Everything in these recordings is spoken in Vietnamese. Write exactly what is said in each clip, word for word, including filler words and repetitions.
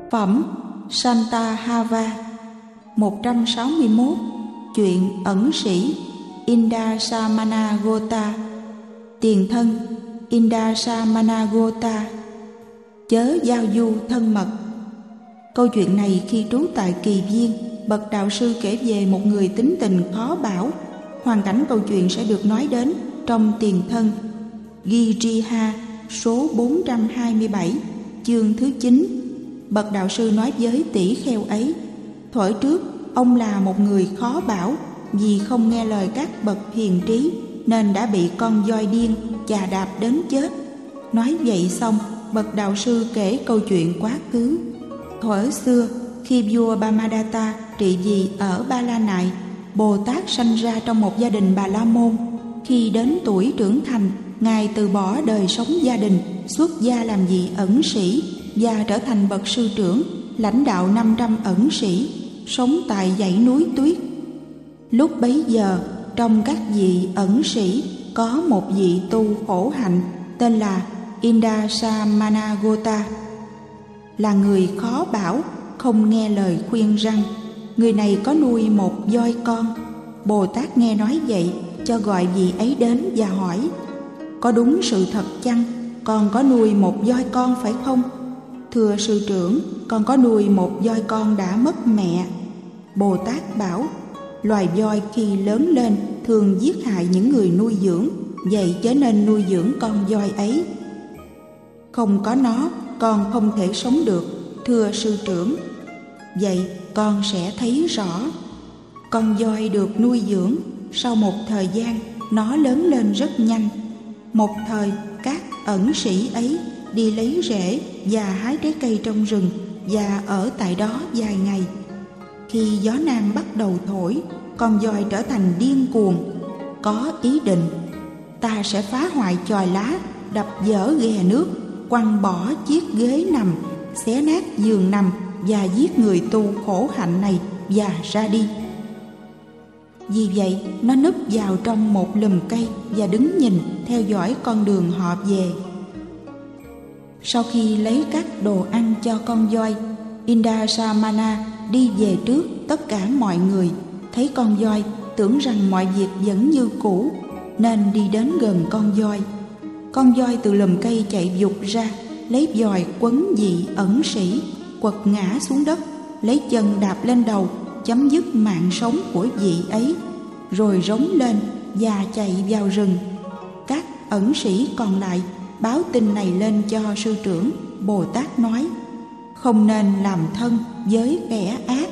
Phẩm Santahava. Một trăm sáu mươi mốt. Chuyện ẩn sĩ Indasamana Gota. Tiền thân Indasamana Gota. Chớ giao du thân mật. Câu chuyện này khi trú tại Kỳ Viên, bậc đạo sư kể về một người tính tình khó bảo. Hoàn cảnh câu chuyện sẽ được nói đến trong Tiền thân Giriha số bốn trăm hai mươi bảy, chương thứ chín. Bậc đạo sư nói với tỷ kheo ấy: thuở trước ông là một người khó bảo, vì không nghe lời các bậc hiền trí nên đã bị con voi điên chà đạp đến chết. Nói vậy xong, bậc đạo sư kể câu chuyện quá khứ. Thuở xưa, khi vua Bamadatta trị vì ở Ba La Nại, Bồ Tát sanh ra trong một gia đình Bà La Môn. Khi đến tuổi trưởng thành, Ngài từ bỏ đời sống gia đình, xuất gia làm vị ẩn sĩ và trở thành bậc sư trưởng, lãnh đạo năm trăm ẩn sĩ, sống tại dãy núi Tuyết. Lúc bấy giờ, trong các vị ẩn sĩ có một vị tu khổ hạnh tên là Indasamana Gota. Là người khó bảo, không nghe lời khuyên răn. Người này có nuôi một voi con. Bồ Tát nghe nói vậy, cho gọi vị ấy đến và hỏi: có đúng sự thật chăng? Con có nuôi một voi con phải không? Thưa sư trưởng, con có nuôi một voi con đã mất mẹ. Bồ Tát bảo: loài voi khi lớn lên thường giết hại những người nuôi dưỡng, vậy chớ nên nuôi dưỡng con voi ấy. Không có nó, con không thể sống được, thưa sư trưởng. Vậy con sẽ thấy rõ. Con voi được nuôi dưỡng, sau một thời gian nó lớn lên rất nhanh. Một thời, các ẩn sĩ ấy đi lấy rễ và hái trái cây trong rừng và ở tại đó vài ngày. Khi gió nam bắt đầu thổi, con voi trở thành điên cuồng, có ý định: ta sẽ phá hoại chòi lá, đập vỡ ghè nước, quăng bỏ chiếc ghế nằm, xé nát giường nằm và giết người tu khổ hạnh này và ra đi. Vì vậy, nó núp vào trong một lùm cây và đứng nhìn theo dõi con đường họ về. Sau khi lấy các đồ ăn cho con voi, Indasamana đi về trước tất cả mọi người. Thấy con voi, tưởng rằng mọi việc vẫn như cũ, nên đi đến gần con voi. Con voi từ lùm cây chạy vụt ra, lấy vòi quấn vị ẩn sĩ, quật ngã xuống đất, lấy chân đạp lên đầu, chấm dứt mạng sống của vị ấy, rồi rống lên và chạy vào rừng. Các ẩn sĩ còn lại báo tin này lên cho sư trưởng. Bồ Tát nói: không nên làm thân với kẻ ác.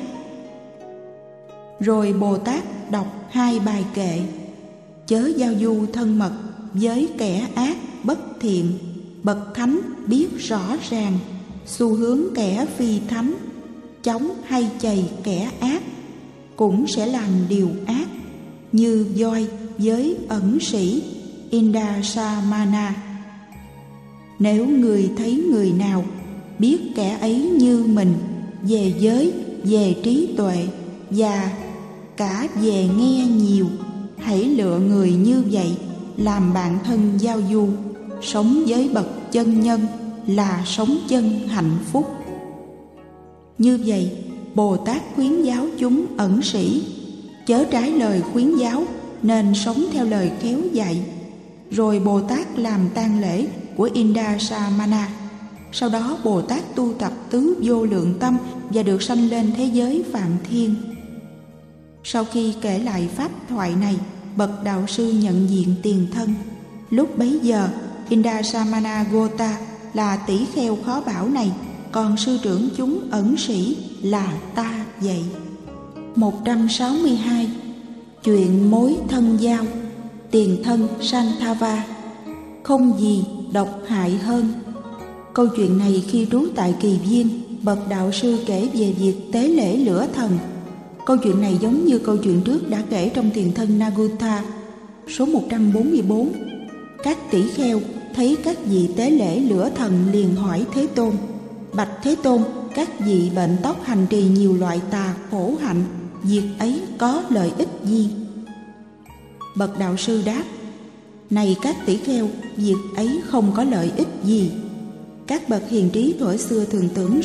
Rồi Bồ Tát đọc hai bài kệ: chớ giao du thân mật với kẻ ác bất thiện, bậc thánh biết rõ ràng, xu hướng kẻ phi thánh, chống hay chày kẻ ác, cũng sẽ làm điều ác, như voi với ẩn sĩ Indasamana. Nếu người thấy người nào biết kẻ ấy như mình về giới, về trí tuệ và cả về nghe nhiều, hãy lựa người như vậy làm bạn thân giao du, sống với bậc chân nhân là sống chân hạnh phúc. Như vậy, Bồ Tát khuyến giáo chúng ẩn sĩ chớ trái lời khuyến giáo, nên sống theo lời khéo dạy. Rồi Bồ Tát làm tang lễ của Indasamana. Sau đó Bồ Tát tu tập tứ vô lượng tâm và được sanh lên thế giới Phạm Thiên. Sau khi kể lại pháp thoại này, bậc đạo sư nhận diện tiền thân. Lúc bấy giờ, Indasamana Gota là tỷ kheo khó bảo này, còn sư trưởng chúng ẩn sĩ là ta vậy. Một trăm sáu mươi hai. Chuyện mối thân giao. Tiền thân Santava. Không gì độc hại hơn. Câu chuyện này khi trú tại Kỳ Viên, bậc đạo sư kể về việc tế lễ lửa thần. Câu chuyện này giống như câu chuyện trước đã kể trong Tiền thân Nagutha số một trăm bốn mươi bốn. Các tỷ kheo thấy các vị tế lễ lửa thần liền hỏi Thế Tôn: bạch Thế Tôn, các vị bệnh tóc hành trì nhiều loại tà khổ hạnh, việc ấy có lợi ích gì? Bậc đạo sư đáp: này các tỷ kheo, việc ấy không có lợi ích gì. Các bậc hiền trí thuở xưa thường tưởng rằng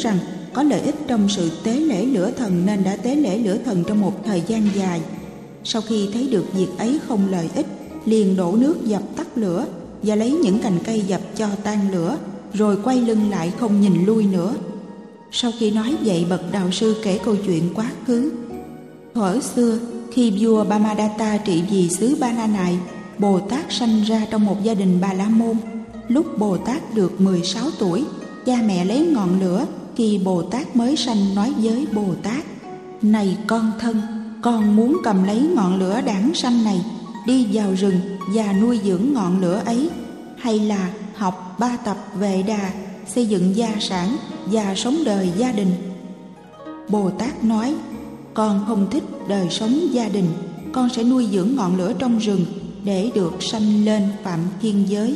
có lợi ích trong sự tế lễ lửa thần nên đã tế lễ lửa thần trong một thời gian dài. Sau khi thấy được việc ấy không lợi ích, liền đổ nước dập tắt lửa và lấy những cành cây dập cho tan lửa, rồi quay lưng lại không nhìn lui nữa. Sau khi nói vậy, bậc đạo sư kể câu chuyện quá khứ. Thuở xưa, khi vua Brahmadatta trị vì xứ Ba La Nại, Bồ Tát sanh ra trong một gia đình Bà La Môn. Lúc Bồ Tát được mười sáu tuổi, cha mẹ lấy ngọn lửa khi Bồ Tát mới sanh nói với Bồ Tát: "Này con thân, con muốn cầm lấy ngọn lửa đản sanh này, đi vào rừng và nuôi dưỡng ngọn lửa ấy, hay là học ba tập Vệ Đà, xây dựng gia sản và sống đời gia đình?" Bồ Tát nói: "Con không thích đời sống gia đình, con sẽ nuôi dưỡng ngọn lửa trong rừng để được sanh lên phạm thiên giới."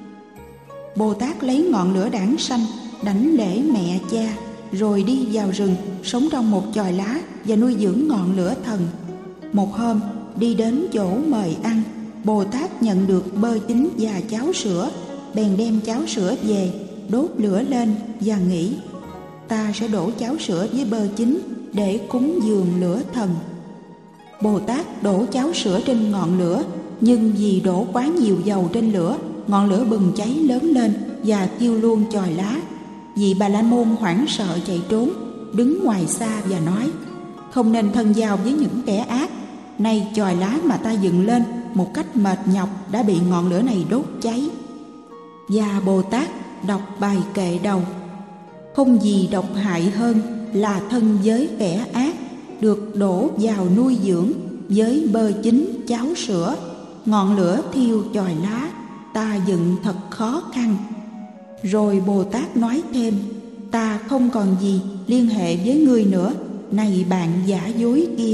Bồ Tát lấy ngọn lửa đản sanh, đảnh lễ mẹ cha, rồi đi vào rừng, sống trong một chòi lá và nuôi dưỡng ngọn lửa thần. Một hôm, đi đến chỗ mời ăn, Bồ Tát nhận được bơ chín và cháo sữa, bèn đem cháo sữa về, đốt lửa lên và nghĩ: "Ta sẽ đổ cháo sữa với bơ chín để cúng dường lửa thần." Bồ Tát đổ cháo sữa trên ngọn lửa, nhưng vì đổ quá nhiều dầu trên lửa, ngọn lửa bừng cháy lớn lên và thiêu luôn chòi lá. Vị Bà La Môn hoảng sợ chạy trốn, đứng ngoài xa và nói: "Không nên thân giao với những kẻ ác. Nay chòi lá mà ta dựng lên một cách mệt nhọc đã bị ngọn lửa này đốt cháy." Và Bồ Tát đọc bài kệ đầu: "Không gì độc hại hơn là thân với kẻ ác, được đổ vào nuôi dưỡng với bơ chín cháo sữa. Ngọn lửa thiêu chòi lá, ta dựng thật khó khăn." Rồi Bồ Tát nói thêm: "Ta không còn gì liên hệ với ngươi nữa, này bạn giả dối kia."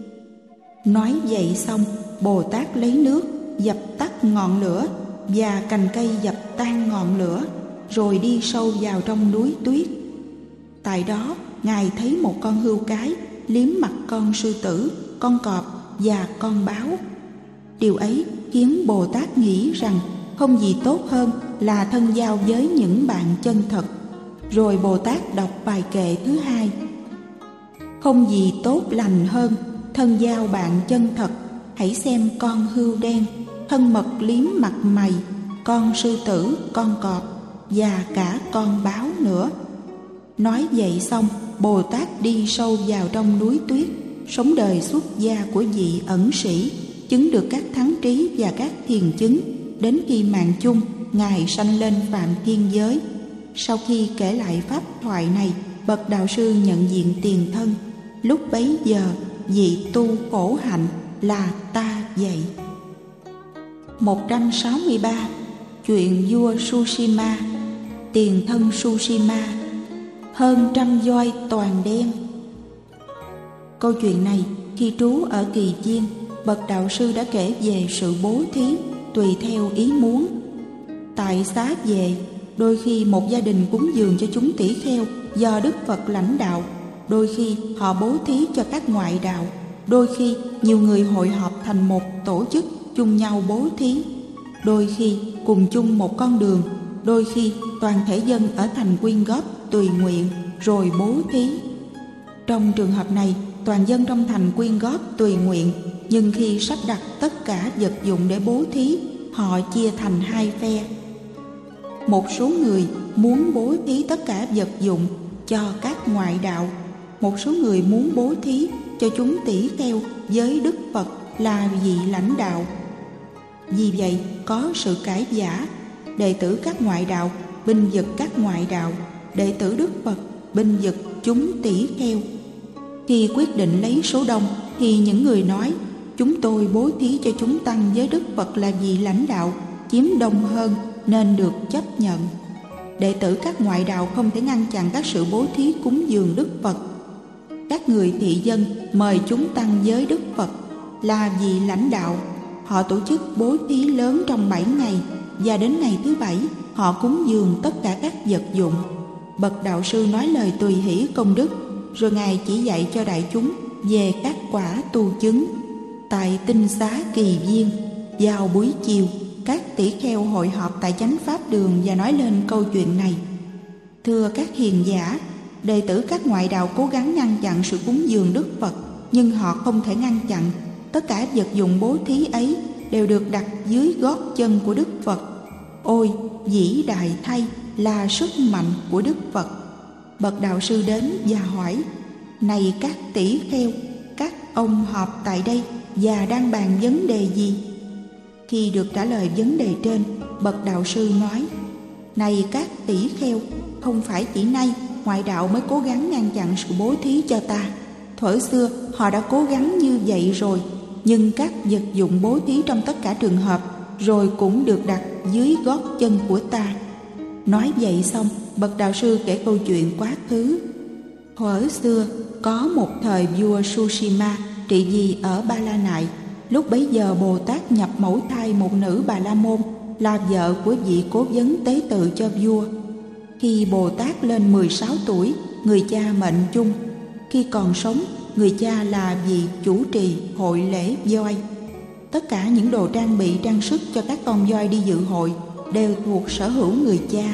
Nói vậy xong, Bồ Tát lấy nước dập tắt ngọn lửa và cành cây dập tan ngọn lửa, rồi đi sâu vào trong núi tuyết. Tại đó, Ngài thấy một con hươu cái liếm mặt con sư tử, con cọp và con báo. Điều ấy khiến Bồ Tát nghĩ rằng không gì tốt hơn là thân giao với những bạn chân thật. Rồi Bồ Tát đọc bài kệ thứ hai: "Không gì tốt lành hơn thân giao bạn chân thật. Hãy xem con hươu đen, thân mật liếm mặt mày, con sư tử, con cọp và cả con báo nữa." Nói vậy xong, Bồ Tát đi sâu vào trong núi tuyết, sống đời xuất gia của vị ẩn sĩ, chứng được các thắng trí và các thiền chứng. Đến khi mạng chung, Ngài sanh lên phạm thiên giới. Sau khi kể lại pháp thoại này, bậc đạo sư nhận diện tiền thân. Lúc bấy giờ, vị tu khổ hạnh là ta vậy. một trăm sáu mươi ba. Chuyện vua Sushima. Tiền thân Sushima. Hơn trăm voi toàn đen. Câu chuyện này, khi trú ở Kỳ Viên, bậc đạo sư đã kể về sự bố thí tùy theo ý muốn. Tại xá về, đôi khi một gia đình cúng dường cho chúng tỷ kheo do Đức Phật lãnh đạo, đôi khi họ bố thí cho các ngoại đạo, đôi khi nhiều người hội họp thành một tổ chức chung nhau bố thí, đôi khi cùng chung một con đường, đôi khi toàn thể dân ở thành quyên góp tùy nguyện rồi bố thí. Trong trường hợp này, toàn dân trong thành quyên góp tùy nguyện, nhưng khi sắp đặt tất cả vật dụng để bố thí, họ chia thành hai phe. Một số người muốn bố thí tất cả vật dụng cho các ngoại đạo, một số người muốn bố thí cho chúng tỷ kheo với Đức Phật là vị lãnh đạo. Vì vậy có sự cãi vã, đệ tử các ngoại đạo binh vực các ngoại đạo, đệ tử Đức Phật binh vực chúng tỷ kheo. Khi quyết định lấy số đông thì những người nói chúng tôi bố thí cho chúng tăng với Đức Phật là vị lãnh đạo chiếm đông hơn nên được chấp nhận. Đệ tử các ngoại đạo không thể ngăn chặn các sự bố thí cúng dường Đức Phật. Các người thị dân mời chúng tăng với Đức Phật là vị lãnh đạo. Họ tổ chức bố thí lớn trong bảy ngày, và đến ngày thứ bảy họ cúng dường tất cả các vật dụng. Bậc đạo sư nói lời tùy hỷ công đức, rồi Ngài chỉ dạy cho đại chúng về các quả tu chứng. Tại tinh xá Kỳ Viên, vào buổi chiều, các tỷ kheo hội họp tại chánh pháp đường và nói lên câu chuyện này: "Thưa các hiền giả, đệ tử các ngoại đạo cố gắng ngăn chặn sự cúng dường Đức Phật, nhưng họ không thể ngăn chặn. Tất cả vật dụng bố thí ấy đều được đặt dưới gót chân của Đức Phật. Ôi, vĩ đại thay là sức mạnh của Đức Phật! Bậc đạo sư đến và hỏi: này các tỷ kheo, các ông họp tại đây và đang bàn vấn đề gì? Khi được trả lời vấn đề trên, bậc đạo sư nói: này các tỷ kheo, không phải chỉ nay ngoại đạo mới cố gắng ngăn chặn sự bố thí cho ta. Thuở xưa họ đã cố gắng như vậy rồi, nhưng các vật dụng bố thí trong tất cả trường hợp rồi cũng được đặt dưới gót chân của ta. Nói vậy xong, bậc đạo sư kể câu chuyện quá khứ. Thuở xưa có một thời vua Sushima trị vì ở Ba La Nại. Lúc bấy giờ Bồ Tát nhập mẫu thai một nữ Bà La Môn, là vợ của vị cố vấn tế tự cho vua. Khi Bồ Tát lên mười sáu tuổi, người cha mệnh chung. Khi còn sống, người cha là vị chủ trì hội lễ voi. Tất cả những đồ trang bị trang sức cho các con voi đi dự hội đều thuộc sở hữu người cha.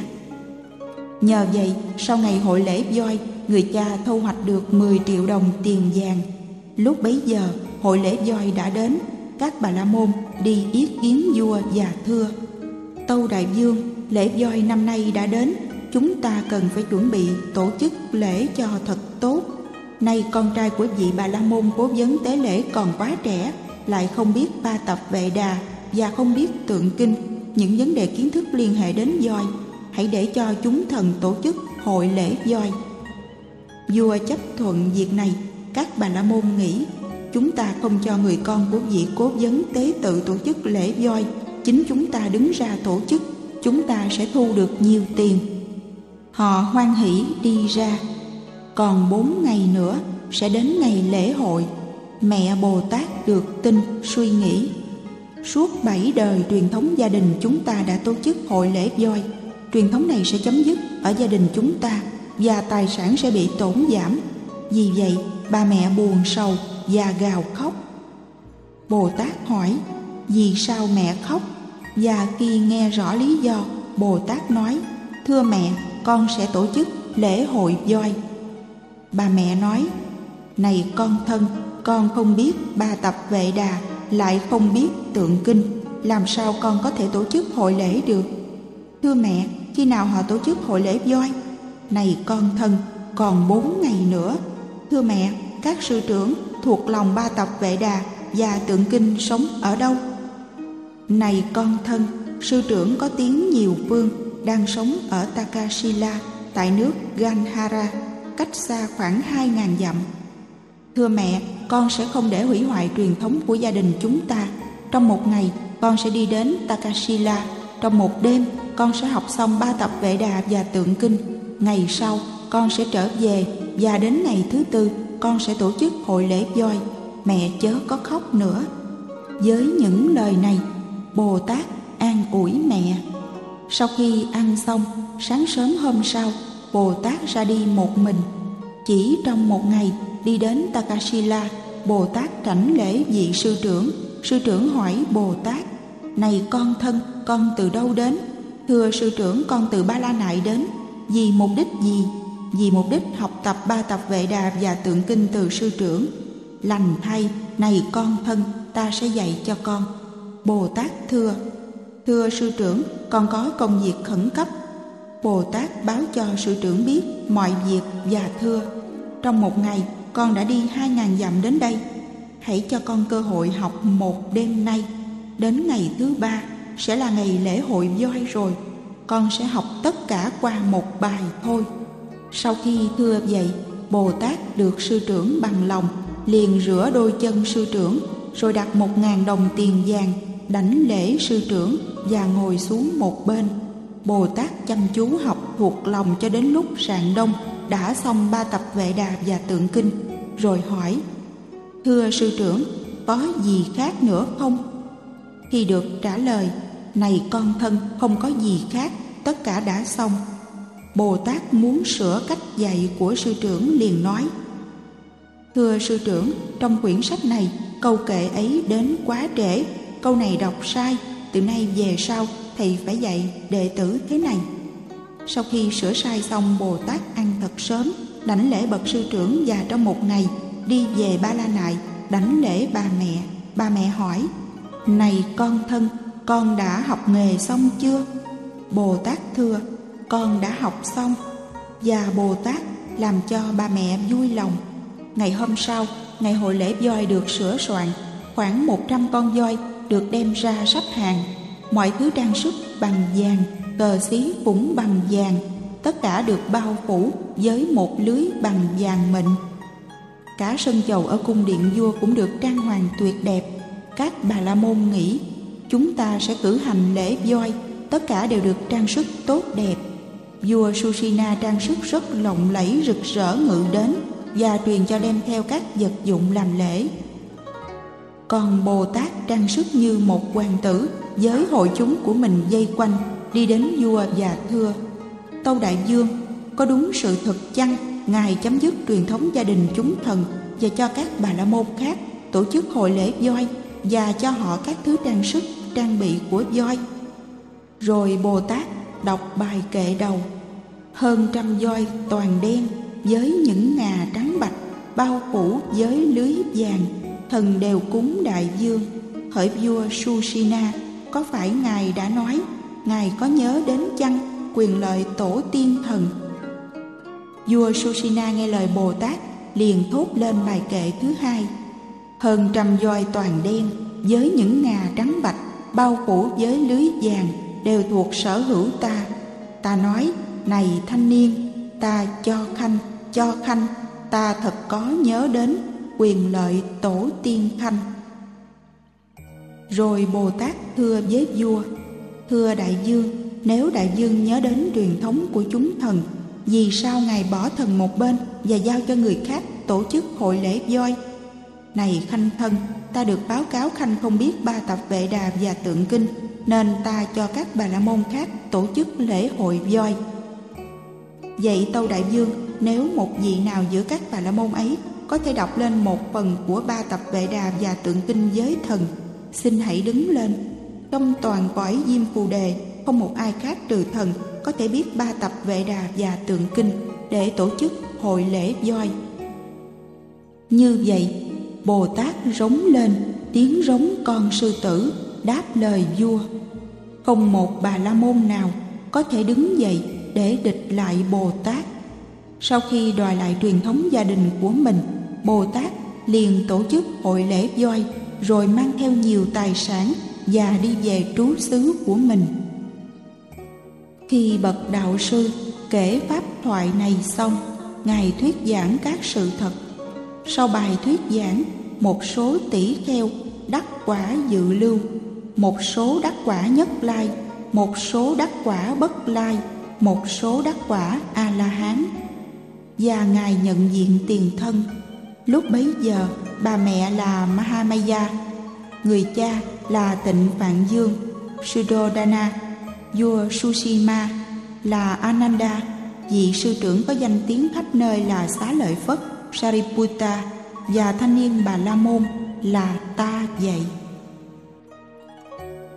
Nhờ vậy, sau ngày hội lễ voi, người cha thu hoạch được mười triệu đồng tiền vàng. Lúc bấy giờ, hội lễ voi đã đến, các Bà La Môn đi yết kiến vua và thưa: tâu đại vương, lễ voi năm nay đã đến, chúng ta cần phải chuẩn bị tổ chức lễ cho thật tốt. Nay con trai của vị Bà La Môn cố vấn tế lễ còn quá trẻ, lại không biết ba tập Vệ Đà và không biết tượng kinh, những vấn đề kiến thức liên hệ đến voi. Hãy để cho chúng thần tổ chức hội lễ voi. Vua chấp thuận việc này. Các Bà La Môn nghĩ: chúng ta không cho người con của vị cố vấn tế tự tổ chức lễ voi, chính chúng ta đứng ra tổ chức, chúng ta sẽ thu được nhiều tiền. Họ hoan hỉ đi ra. Còn bốn ngày nữa sẽ đến ngày lễ hội. Mẹ Bồ Tát được tin, suy nghĩ: suốt bảy đời truyền thống gia đình chúng ta đã tổ chức hội lễ voi. Truyền thống này sẽ chấm dứt ở gia đình chúng ta và tài sản sẽ bị tổn giảm. Vì vậy, bà mẹ buồn sầu và gào khóc. Bồ Tát hỏi: vì sao mẹ khóc? Và khi nghe rõ lý do, Bồ Tát nói: thưa mẹ, con sẽ tổ chức lễ hội voi. Bà mẹ nói: này con thân, con không biết ba tập Vệ Đà, lại không biết tượng kinh, làm sao con có thể tổ chức hội lễ được? Thưa mẹ, khi nào họ tổ chức hội lễ voi? Này con thân, còn bốn ngày nữa. Thưa mẹ, các sư trưởng thuộc lòng ba tập Vệ Đà và tượng kinh sống ở đâu? Này con thân, sư trưởng có tiếng nhiều phương đang sống ở Takasila tại nước Gandhara, cách xa khoảng hai ngàn dặm. Thưa mẹ, con sẽ không để hủy hoại truyền thống của gia đình chúng ta. Trong một ngày, con sẽ đi đến Takasila. Trong một đêm, con sẽ học xong ba tập Vệ Đà và tượng kinh. Ngày sau, con sẽ trở về, và đến ngày thứ tư, con sẽ tổ chức hội lễ voi. Mẹ chớ có khóc nữa. Với những lời này, Bồ Tát an ủi mẹ. Sau khi ăn xong, sáng sớm hôm sau, Bồ Tát ra đi một mình. Chỉ trong một ngày đi đến Takasila, Bồ Tát trảnh lễ vị sư trưởng. Sư trưởng hỏi Bồ Tát: này con thân, con từ đâu đến? Thưa sư trưởng, con từ Ba La Nại đến. Vì mục đích gì? Vì mục đích học tập ba tập Vệ Đà và tượng kinh từ sư trưởng. Lành thay, này con thân, ta sẽ dạy cho con. Bồ Tát thưa: thưa sư trưởng, con có công việc khẩn cấp. Bồ Tát báo cho sư trưởng biết mọi việc và thưa: trong một ngày, con đã đi hai ngàn dặm đến đây. Hãy cho con cơ hội học một đêm nay. Đến ngày thứ ba sẽ là ngày lễ hội voi rồi. Con sẽ học tất cả qua một bài thôi. Sau khi thưa vậy, Bồ Tát được sư trưởng bằng lòng, liền rửa đôi chân sư trưởng, rồi đặt một ngàn đồng tiền vàng, đảnh lễ sư trưởng và ngồi xuống một bên. Bồ Tát chăm chú học thuộc lòng cho đến lúc rạng đông đã xong ba tập Vệ Đà và tượng kinh, rồi hỏi: thưa sư trưởng, có gì khác nữa không? Khi được trả lời: này con thân, không có gì khác, tất cả đã xong. Bồ Tát muốn sửa cách dạy của sư trưởng, liền nói: thưa sư trưởng, trong quyển sách này câu kệ ấy đến quá trễ, câu này đọc sai, từ nay về sau thầy phải dạy đệ tử thế này. Sau khi sửa sai xong, Bồ Tát ăn thật sớm, đảnh lễ bậc sư trưởng và trong một ngày đi về Ba La Nại đảnh lễ bà mẹ. Bà mẹ hỏi: này con thân, con đã học nghề xong chưa? Bồ Tát thưa: con đã học xong. Và Bồ Tát làm cho bà mẹ vui lòng. Ngày hôm sau, ngày hội lễ voi được sửa soạn. Khoảng một trăm con voi được đem ra sắp hàng. Mọi thứ trang sức bằng vàng, cờ xí cũng bằng vàng, tất cả được bao phủ với một lưới bằng vàng mịn. Cả sân chầu ở cung điện vua cũng được trang hoàng tuyệt đẹp. Các Bà La Môn nghĩ chúng ta sẽ cử hành lễ voi, tất cả đều được trang sức tốt đẹp. Vua Susina trang sức rất lộng lẫy rực rỡ ngự đến và truyền cho đem theo các vật dụng làm lễ. Còn Bồ Tát trang sức như một hoàng tử với hội chúng của mình vây quanh, đi đến vua và thưa: tâu đại vương, có đúng sự thật chăng ngài chấm dứt truyền thống gia đình chúng thần và cho các Bà La Môn khác tổ chức hội lễ voi và cho họ các thứ trang sức trang bị của voi? Rồi Bồ Tát đọc bài kệ đầu: hơn trăm voi toàn đen với những ngà trắng bạch, bao phủ với lưới vàng, thần đều cúng đại vương. Hỡi vua Susina, có phải ngài đã nói ngài có nhớ đến chăng quyền lợi tổ tiên thần? Vua Susina nghe lời Bồ Tát liền thốt lên bài kệ thứ hai: hơn trăm voi toàn đen với những ngà trắng bạch, bao phủ với lưới vàng, đều thuộc sở hữu ta. Ta nói: này thanh niên, ta cho khanh, cho khanh, ta thật có nhớ đến quyền lợi tổ tiên khanh. Rồi Bồ Tát thưa với vua: thưa đại vương, nếu đại vương nhớ đến truyền thống của chúng thần, vì sao ngài bỏ thần một bên và giao cho người khác tổ chức hội lễ voi? Này khanh thân, ta được báo cáo khanh không biết ba tập Vệ Đà và Tượng Kinh, nên ta cho các Bà La Môn khác tổ chức lễ hội voi. Vậy tâu đại vương, nếu một vị nào giữa các Bà La Môn ấy có thể đọc lên một phần của ba tập Vệ Đà và Tượng Kinh với thần, xin hãy đứng lên. Trong toàn cõi Diêm Phù Đề, không một ai khác trừ thần có thể biết ba tập Vệ Đà và Tượng Kinh để tổ chức hội lễ voi. Như vậy, Bồ Tát rống lên tiếng rống con sư tử, đáp lời vua. Không một Bà La Môn nào có thể đứng dậy để địch lại Bồ Tát. Sau khi đòi lại truyền thống gia đình của mình, Bồ Tát liền tổ chức hội lễ voi, rồi mang theo nhiều tài sản và đi về trú xứ của mình. Khi bậc đạo sư kể pháp thoại này xong, ngài thuyết giảng các sự thật. Sau bài thuyết giảng, một số tỷ kheo đắc quả dự lưu, một số đắc quả nhất lai, một số đắc quả bất lai, một số đắc quả A La Hán, và ngài nhận diện tiền thân. Lúc bấy giờ, bà mẹ là Mahamaya, người cha là Tịnh Phạn Dương, Suddhodana, vua Susima là Ananda, vị sư trưởng có danh tiếng khắp nơi là Xá Lợi Phất, Sariputta, và thanh niên Bà La Môn là ta vậy.